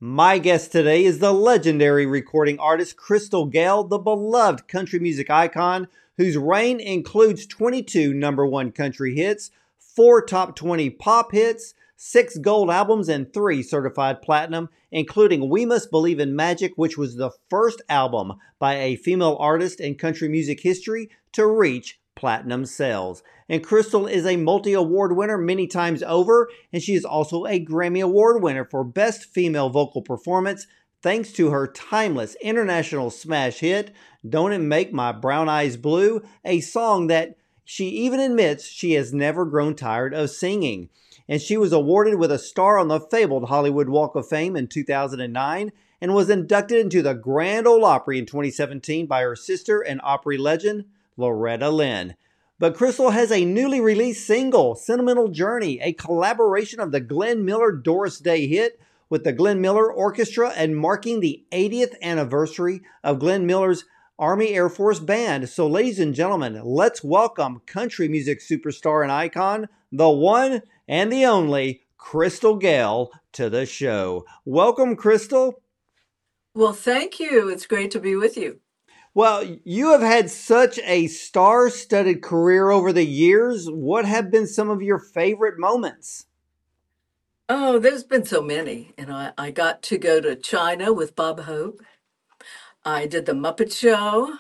My guest today is the legendary recording artist Crystal Gayle, the beloved country music icon whose reign includes 22 number one country hits, 4 top 20 pop hits, 6 gold albums, and 3 certified platinum, including We Must Believe in Magic, which was the first album by a female artist in country music history to reach platinum sales. And Crystal is a multi-award winner many times over, and she is also a Grammy Award winner for Best Female Vocal Performance, thanks to her timeless international smash hit, Don't It Make My Brown Eyes Blue, a song that she even admits she has never grown tired of singing. And she was awarded with a star on the fabled Hollywood Walk of Fame in 2009 and was inducted into the Grand Ole Opry in 2017 by her sister and Opry legend, Loretta Lynn. But Crystal has a newly released single, Sentimental Journey, a collaboration of the Glenn Miller Doris Day hit with the Glenn Miller Orchestra and marking the 80th anniversary of Glenn Miller's Army Air Force Band. So ladies and gentlemen, let's welcome country music superstar and icon, the one and the only Crystal Gayle, to the show. Welcome, Crystal. Well, thank you. It's great to be with you. Well, you have had such a star-studded career over the years. What have been some of your favorite moments? Oh, there's been so many. I got to go to China with Bob Hope. I did the Muppet Show.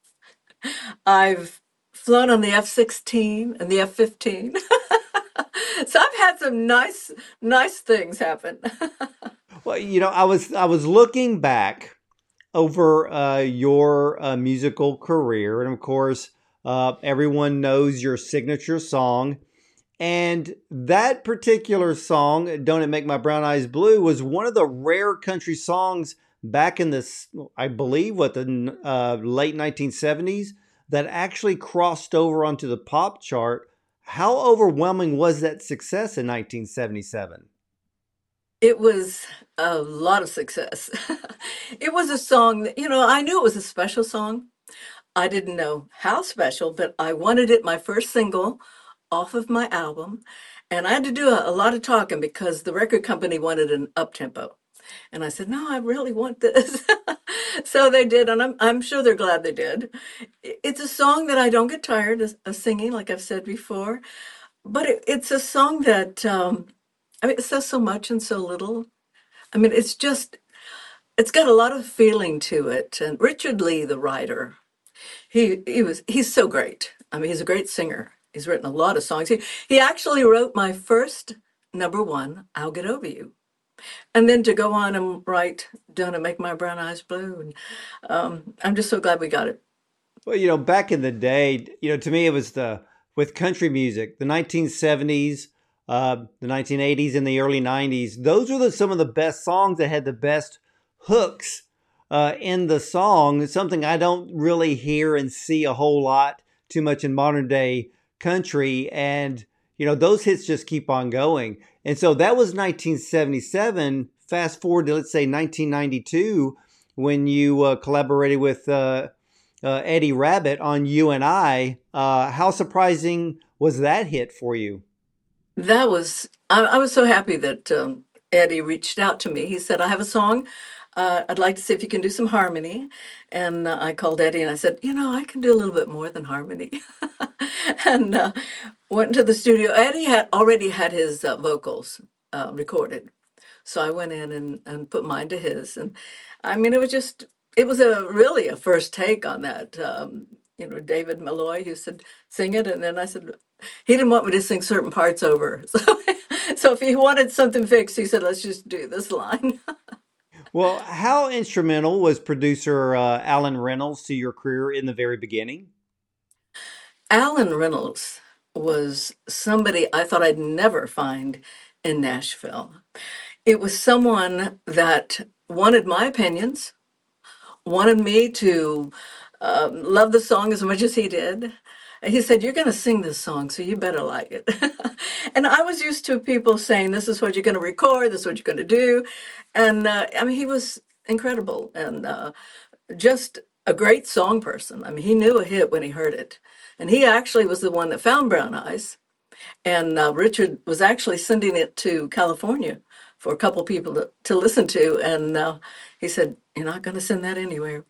I've flown on the F-16 and the F-15. So I've had some nice things happen. Well, I was looking back over your musical career, and of course, everyone knows your signature song. And that particular song, Don't It Make My Brown Eyes Blue, was one of the rare country songs back in I believe, the late 1970s that actually crossed over onto the pop chart. How overwhelming was that success in 1977? It was a lot of success. It was a song that, I knew it was a special song. I didn't know how special, but I wanted it my first single off of my album. And I had to do a lot of talking because the record company wanted an up-tempo. And I said, no, I really want this. So they did, and I'm sure they're glad they did. It's a song that I don't get tired of singing, like I've said before. But it's a song that, it says so much and so little. It's got a lot of feeling to it. And Richard Lee, the writer, he's so great. He's a great singer. He's written a lot of songs. He actually wrote my first number one, I'll Get Over You. And then to go on and write Don't It Make My Brown Eyes Blue. And I'm just so glad we got it. Well, back in the day, to me, it was with country music, the 1970s, the 1980s and the early 90s. Those were some of the best songs that had the best hooks in the song. It's something I don't really hear and see a whole lot too much in modern day country. And, those hits just keep on going. And so that was 1977. Fast forward to, let's say, 1992, when you collaborated with Eddie Rabbitt on You and I. How surprising was that hit for you? I was so happy that Eddie reached out to me. He said, I have a song. I'd like to see if you can do some harmony. And I called Eddie and I said, I can do a little bit more than harmony. And went into the studio. Eddie had already had his vocals recorded. So I went in and put mine to his. And it was really a first take on that. David Malloy, who said, sing it. And then I said, he didn't want me to sing certain parts over. So if he wanted something fixed, he said, let's just do this line. Well, how instrumental was producer Alan Reynolds to your career in the very beginning? Alan Reynolds was somebody I thought I'd never find in Nashville. It was someone that wanted my opinions, wanted me to love the song as much as he did. He said, you're going to sing this song, so you better like it. And I was used to people saying, this is what you're going to record, this is what you're going to do. And he was incredible and just a great song person. He knew a hit when he heard it. And he actually was the one that found Brown Eyes. And Richard was actually sending it to California for a couple people to listen to. And he said, "You're not going to send that anywhere."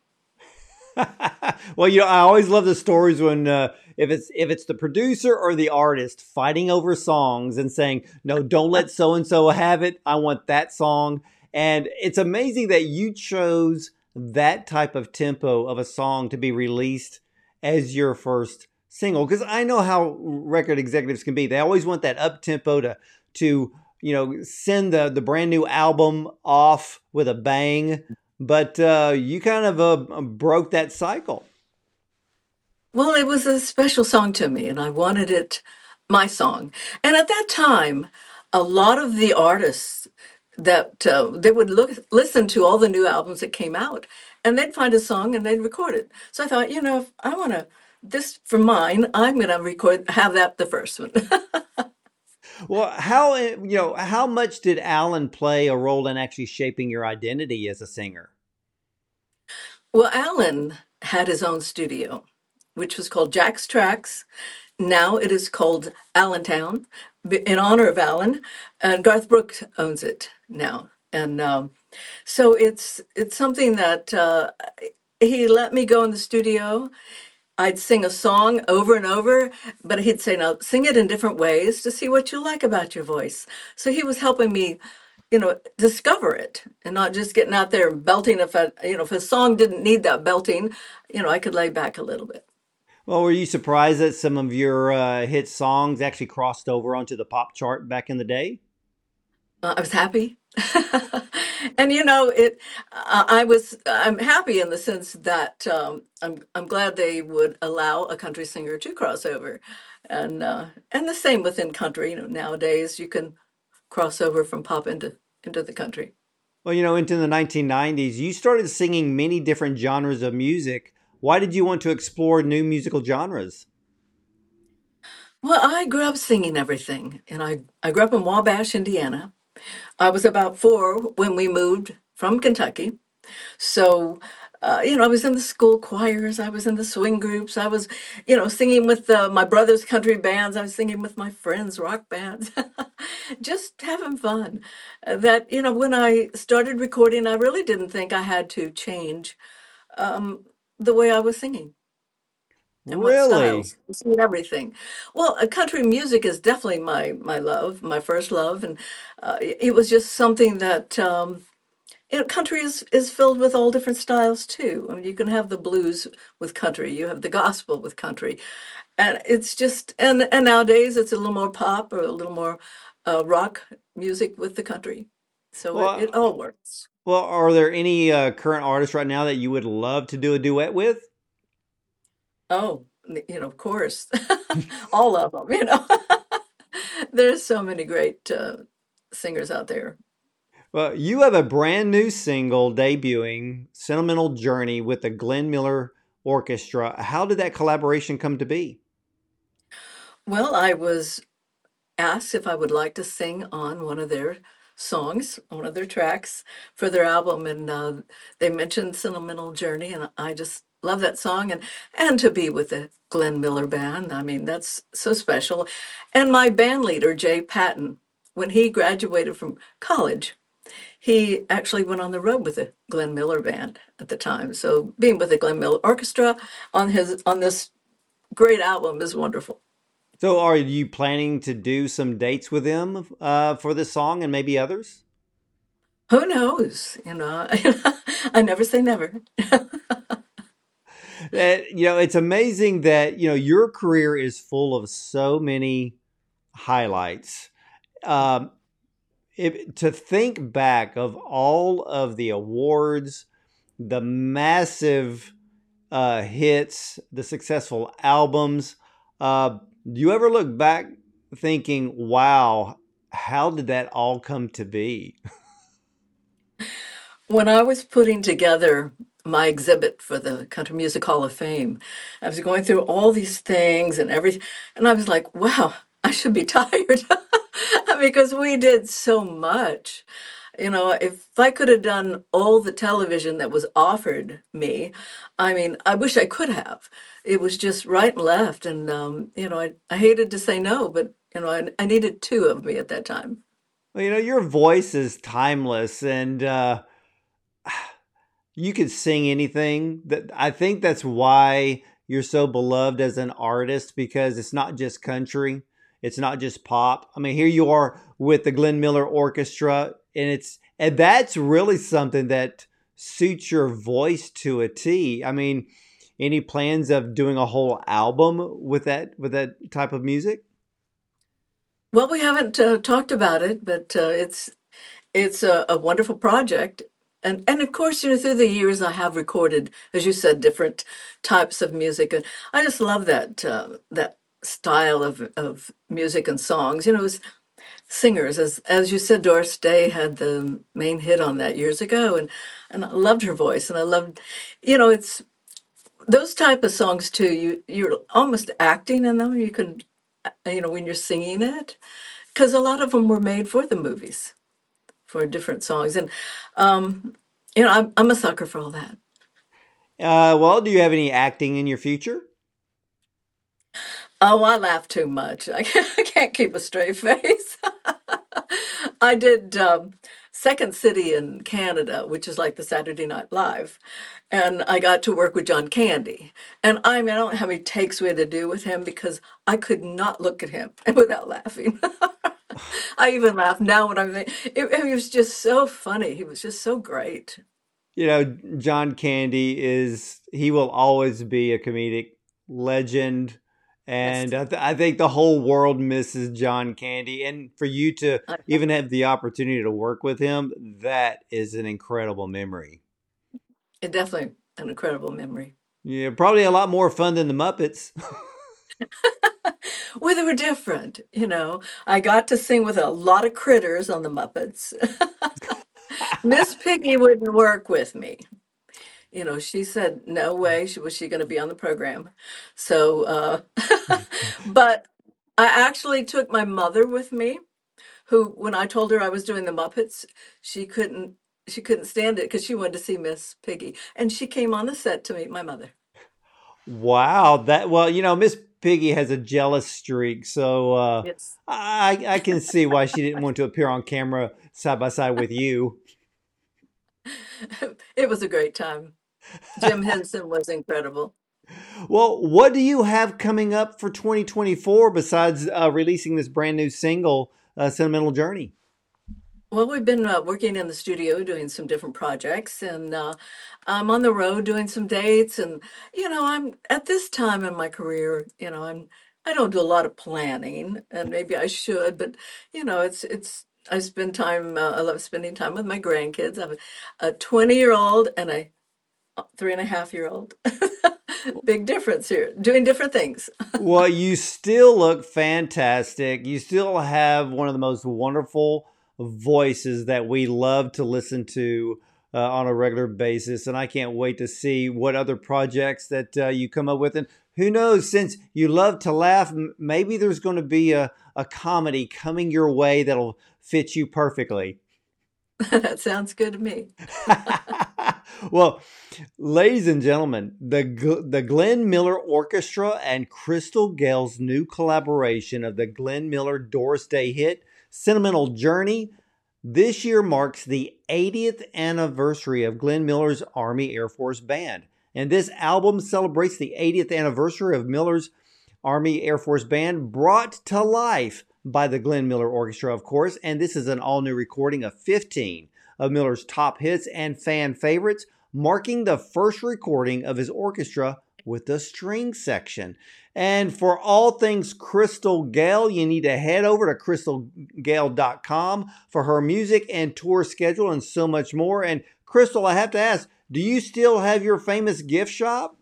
Well, I always love the stories when if it's the producer or the artist fighting over songs and saying, "No, don't let so and so have it. I want that song." And it's amazing that you chose that type of tempo of a song to be released as your first single. Because I know how record executives can be. They always want that up tempo to send the brand new album off with a bang. But you kind of broke that cycle. Well, it was a special song to me, and I wanted it my song. And at that time, a lot of the artists that they would listen to all the new albums that came out, and they'd find a song and they'd record it. So I thought, if I want to this for mine, I'm going to have that the first one. Well, how much did Alan play a role in actually shaping your identity as a singer? Well, Alan had his own studio, which was called Jack's Tracks. Now it is called Allentown, in honor of Alan, and Garth Brooks owns it now. And so it's something that he let me go in the studio. I'd sing a song over and over, but he'd say, "Now sing it in different ways to see what you like about your voice." So he was helping me, discover it and not just getting out there and belting. If a song didn't need that belting, I could lay back a little bit. Well, were you surprised that some of your hit songs actually crossed over onto the pop chart back in the day? I was happy. And I'm happy in the sense that I'm glad they would allow a country singer to cross over, and the same within country. Nowadays you can cross over from pop into the country. Well, into the 1990s, you started singing many different genres of music. Why did you want to explore new musical genres? Well, I grew up singing everything, and I grew up in Wabash, Indiana. I was about 4 when we moved from Kentucky. So, I was in the school choirs, I was in the swing groups, I was, singing with my brother's country bands, I was singing with my friends' rock bands, just having fun. When I started recording, I really didn't think I had to change um, the way I was singing and what Really? styles, singing everything. Well, country music is definitely my love, my first love, and it was just something that. Country is filled with all different styles too. I mean, you can have the blues with country, you have the gospel with country, and it's just and nowadays it's a little more pop or a little more rock music with the country. So it Well, all works. well, are there any current artists right now that you would love to do a duet with? Oh, of course, all of them. There's so many great singers out there. Well, you have a brand new single debuting, Sentimental Journey, with the Glenn Miller Orchestra. How did that collaboration come to be? Well, I was asked if I would like to sing on one of their songs, one of their tracks for their album, and they mentioned "Sentimental Journey," and I just love that song, and to be with the Glenn Miller Band. I mean, that's so special. And my band leader, Jay Patton, when he graduated from college, he actually went on the road with the Glenn Miller Band at the time. So being with the Glenn Miller Orchestra on this great album is wonderful. So, are you planning to do some dates with them for this song and maybe others? Who knows? I never say never. It's amazing that your career is full of so many highlights. Um, to think back of all of the awards, the massive hits, the successful albums. Do you ever look back thinking, wow, how did that all come to be? When I was putting together my exhibit for the Country Music Hall of Fame, I was going through all these things and everything, and I was like, wow, I should be tired because we did so much. If I could have done all the television that was offered me, I mean, I wish I could have. It was just right and left, and I hated to say no, but I needed 2 of me at that time. Well, your voice is timeless, and you could sing anything. That I think that's why you're so beloved as an artist, because it's not just country, it's not just pop. I mean, here you are with the Glenn Miller Orchestra, and that's really something that suits your voice to a T. I mean, any plans of doing a whole album with that type of music? Well, we haven't talked about it, but it's a wonderful project. And of course, through the years, I have recorded, as you said, different types of music, and I just love that style of music and songs. It was singers, as you said, Doris Day had the main hit on that years ago, and I loved her voice, and I loved, it's those type of songs too. You're almost acting in them. You can, when you're singing it, because a lot of them were made for the movies for different songs. And I'm a sucker for all that. Well, do you have any acting in your future? Oh, I laugh too much. I can't keep a straight face. I did Second City in Canada, which is like the Saturday Night Live, and I got to work with John Candy. And I mean, I don't know how many takes we had to do with him because I could not look at him without laughing. I even laugh now when it was just so funny. He was just so great. John Candy he will always be a comedic legend. Yes. And I think the whole world misses John Candy. And for you to I, even have the opportunity to work with him, that is an incredible memory. it definitely an incredible memory. Yeah, probably a lot more fun than the Muppets. Well, they were different. I got to sing with a lot of critters on the Muppets. Miss Piggy wouldn't work with me. She said no way was she going to be on the program. So, but I actually took my mother with me, who, when I told her I was doing the Muppets, she couldn't she couldn't stand it because she wanted to see Miss Piggy, and she came on the set to meet my mother. Wow, Miss Piggy has a jealous streak, so It's I can see why she didn't want to appear on camera side by side with you. it was a great time. Jim Henson was incredible. Well, what do you have coming up for 2024 besides releasing this brand new single, "Sentimental Journey"? Well, we've been working in the studio doing some different projects, and I'm on the road doing some dates. And I'm at this time in my career. I don't do a lot of planning, and maybe I should, but it's I spend time. I love spending time with my grandkids. I have a 20-year-old and a 3.5-year-old. Big difference here. Doing different things. Well, you still look fantastic. You still have one of the most wonderful voices that we love to listen to on a regular basis. And I can't wait to see what other projects that you come up with. And who knows, since you love to laugh, maybe there's going to be a comedy coming your way that'll fit you perfectly. That sounds good to me. Well, ladies and gentlemen, the Glenn Miller Orchestra and Crystal Gale's new collaboration of the Glenn Miller Doris Day hit, Sentimental Journey, this year marks the 80th anniversary of Glenn Miller's Army Air Force Band. And this album celebrates the 80th anniversary of Miller's Army Air Force Band, brought to life by the Glenn Miller Orchestra, of course. And this is an all-new recording of 15 of Miller's top hits and fan favorites, marking the first recording of his orchestra with the string section. And for all things Crystal Gale, you need to head over to crystalgale.com for her music and tour schedule and so much more. And Crystal, I have to ask, do you still have your famous gift shop?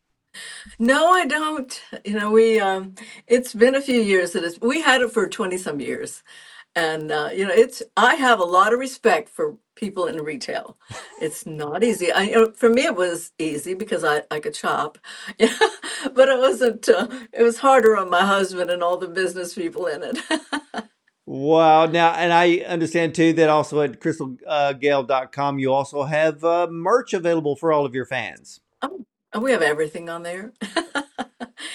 No, I don't. We it's been a few years we had it for 20 some years. And it's I have a lot of respect for people in retail. It's not easy. For me it was easy because I could shop. Yeah. But it wasn't it was harder on my husband and all the business people in it. Wow. Now, and I understand too that also at crystalgale.com, you also have merch available for all of your fans. Oh, and we have everything on there.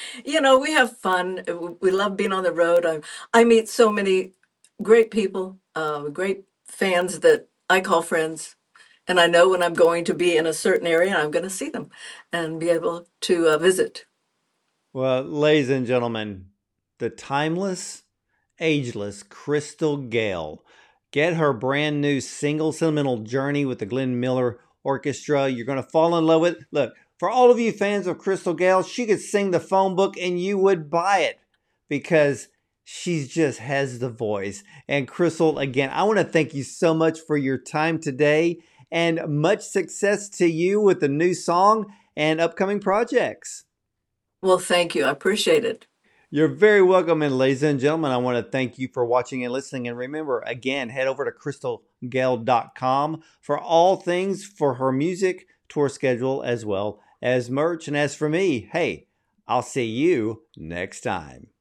We have fun. We love being on the road. I meet so many great people great fans that I call friends. And I know when I'm going to be in a certain area, I'm going to see them and be able to visit. Well, ladies and gentlemen, the timeless, ageless Crystal Gale. Get her brand new single, Sentimental Journey, with the Glenn Miller Orchestra. You're going to fall in love with it. Look, for all of you fans of Crystal Gale, she could sing the phone book and you would buy it because she just has the voice. And Crystal, again, I want to thank you so much for your time today and much success to you with the new song and upcoming projects. Well, thank you. I appreciate it. You're very welcome. And ladies and gentlemen, I want to thank you for watching and listening. And remember, again, head over to crystalgale.com for all things for her music, tour schedule, as well as merch. And as for me, hey, I'll see you next time.